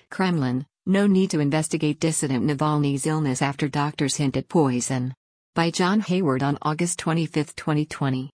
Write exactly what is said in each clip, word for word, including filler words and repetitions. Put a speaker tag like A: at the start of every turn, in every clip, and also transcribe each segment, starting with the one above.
A: Kremlin, no need to investigate dissident Navalny's illness after doctors hint at poison. By John Hayward on August twenty-fifth, twenty twenty.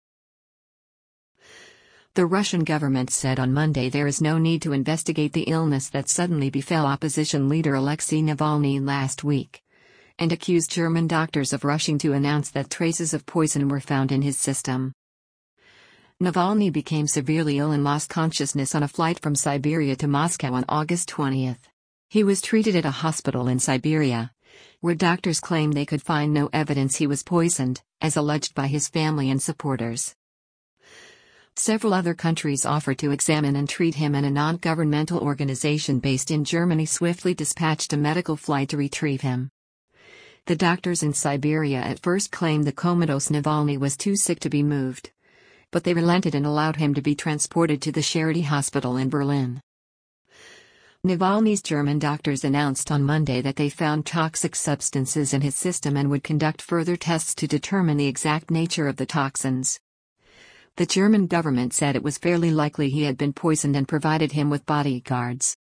A: The Russian government said on Monday there is no need to investigate the illness that suddenly befell opposition leader Alexei Navalny last week, and accused German doctors of rushing to announce that traces of poison were found in his system. Navalny became severely ill and lost consciousness on a flight from Siberia to Moscow on August twentieth. He was treated at a hospital in Siberia, where doctors claimed they could find no evidence he was poisoned, as alleged by his family and supporters. Several other countries offered to examine and treat him, and a non-governmental organization based in Germany swiftly dispatched a medical flight to retrieve him. The doctors in Siberia at first claimed the comatose Navalny was too sick to be moved, but they relented and allowed him to be transported to the Charité Hospital in Berlin. Navalny's German doctors announced on Monday that they found toxic substances in his system and would conduct further tests to determine the exact nature of the toxins. The German government said it was fairly likely he had been poisoned and provided him with bodyguards.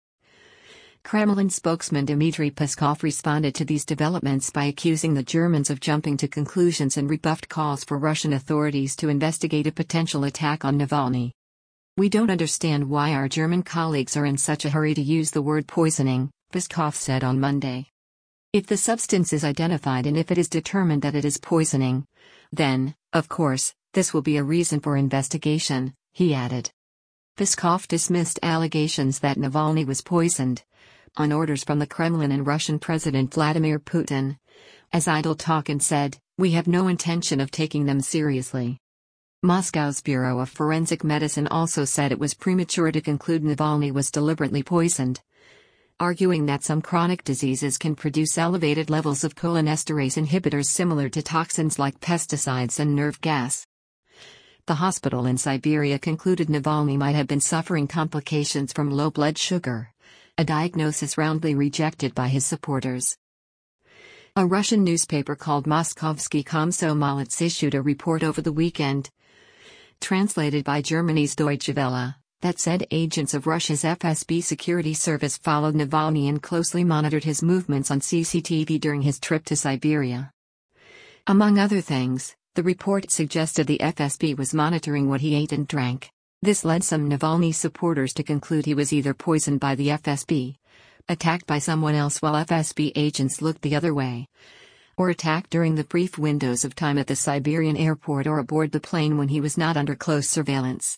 A: Kremlin spokesman Dmitry Peskov responded to these developments by accusing the Germans of jumping to conclusions and rebuffed calls for Russian authorities to investigate a potential attack on Navalny. "We don't understand why our German colleagues are in such a hurry to use the word poisoning," Peskov said on Monday. "If the substance is identified and if it is determined that it is poisoning, then, of course, this will be a reason for investigation," he added. Peskov dismissed allegations that Navalny was poisoned, on orders from the Kremlin and Russian President Vladimir Putin, as idle talk, and said, "We have no intention of taking them seriously." Moscow's Bureau of Forensic Medicine also said it was premature to conclude Navalny was deliberately poisoned, arguing that some chronic diseases can produce elevated levels of cholinesterase inhibitors similar to toxins like pesticides and nerve gas. The hospital in Siberia concluded Navalny might have been suffering complications from low blood sugar, a diagnosis roundly rejected by his supporters. A Russian newspaper called Moskovsky Komsomolets issued a report over the weekend, translated by Germany's Deutsche Welle, that said agents of Russia's F S B security service followed Navalny and closely monitored his movements on C C T V during his trip to Siberia. Among other things, the report suggested the F S B was monitoring what he ate and drank. This led some Navalny supporters to conclude he was either poisoned by the F S B, attacked by someone else while F S B agents looked the other way, or attacked during the brief windows of time at the Siberian airport or aboard the plane when he was not under close surveillance.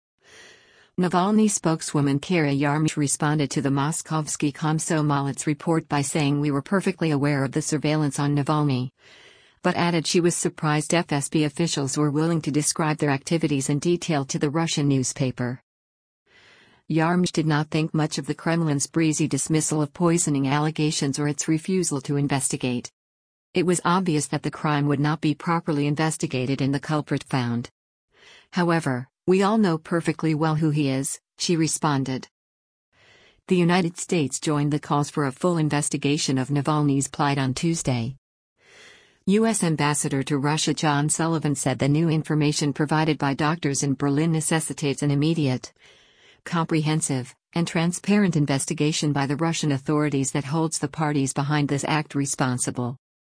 A: Navalny spokeswoman Kara Yarmysh responded to the Moskovsky Komsomolets report by saying, "We were perfectly aware of the surveillance on Navalny," but added she was surprised F S B officials were willing to describe their activities in detail to the Russian newspaper. Yarmysh did not think much of the Kremlin's breezy dismissal of poisoning allegations or its refusal to investigate. It was obvious that the crime would not be properly investigated and the culprit found. "However, we all know perfectly well who he is," she responded. The United States joined the calls for a full investigation of Navalny's plight on Tuesday. U S Ambassador to Russia John Sullivan said the new information provided by doctors in Berlin necessitates an immediate, comprehensive, and transparent investigation by the Russian authorities that holds the parties behind this act responsible.